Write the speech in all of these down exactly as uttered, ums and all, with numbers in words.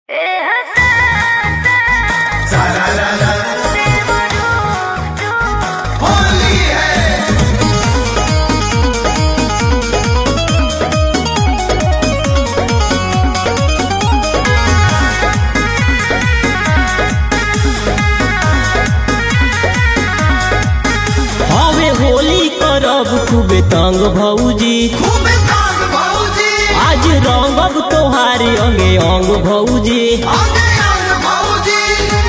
खूबे तंग भौजी खूबे तंग भौजी आज रंगब तोहारी अंगे अंग भौजी आगे अंग भौजी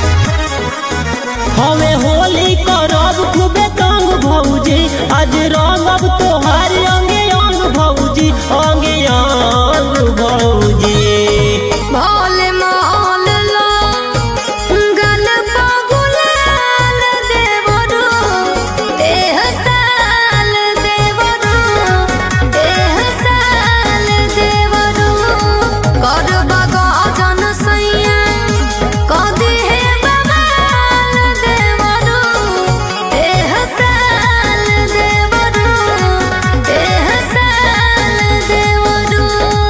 हमें होली करब खूबे तंग भौजी आज रंगब तोहारी अंगे अंग भौजी अंगे अंग भौजी भोले मोहल लो गल पगुलाल देवरू एह साल देवरू एह साल देवरू करब गजन सैया कदी हे बवाल देवरू एह साल देवरू एह साल देवरू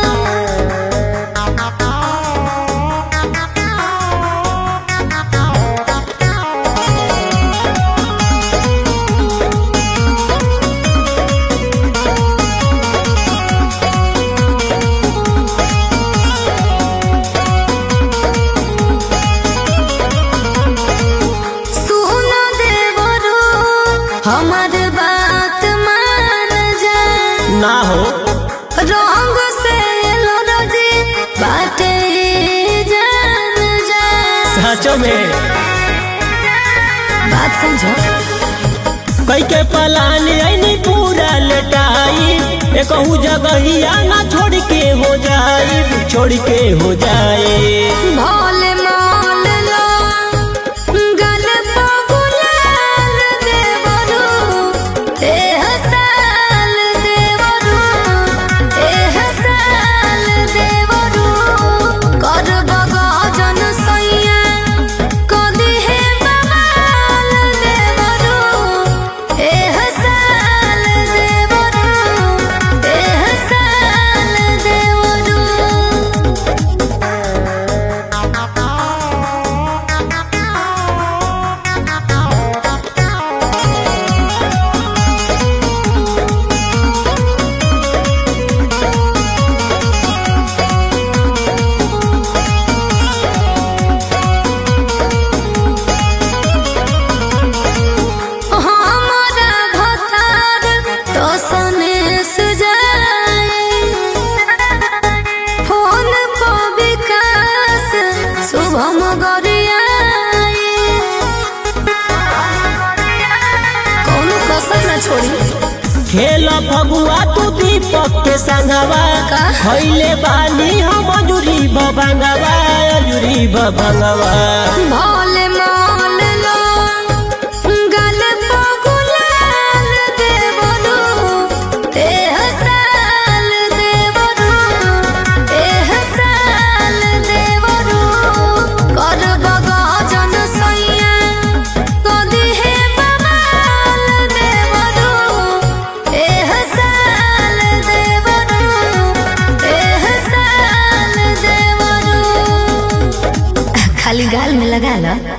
सुनो देवरू हमर बात मान जा ना हो रंग से लो रजी बाटे जान जा सच में बात समझो कई के पलानी ऐनी पूरा लटाई एकहू जगहिया ना छोड़ के हो जाई छोड़ के हो जाए भोले मोल लो गल पगुलाल देवरू एह साल देवरू एह साल देवरू करब गजन सैया कदी हे बवाल देवरू एह साल देवरू एह साल देवरू हमारा भतार तो सने से जाए फोन पर विकास शुभम गरियाए कौनो कसर ना छोड़ी खेल फगुआ तू दीपक के संगवा का? खैले बानी हम अजुरी भभंगवा अजुरी भभंगवा भोले मोल लो गल पगुलाल देवरू एह साल देवरू एह साल देवरू करब गजन सैया कदी हे बवाल देवरू एह साल देवरू एह साल देवरू खाली गाल में लगा लो।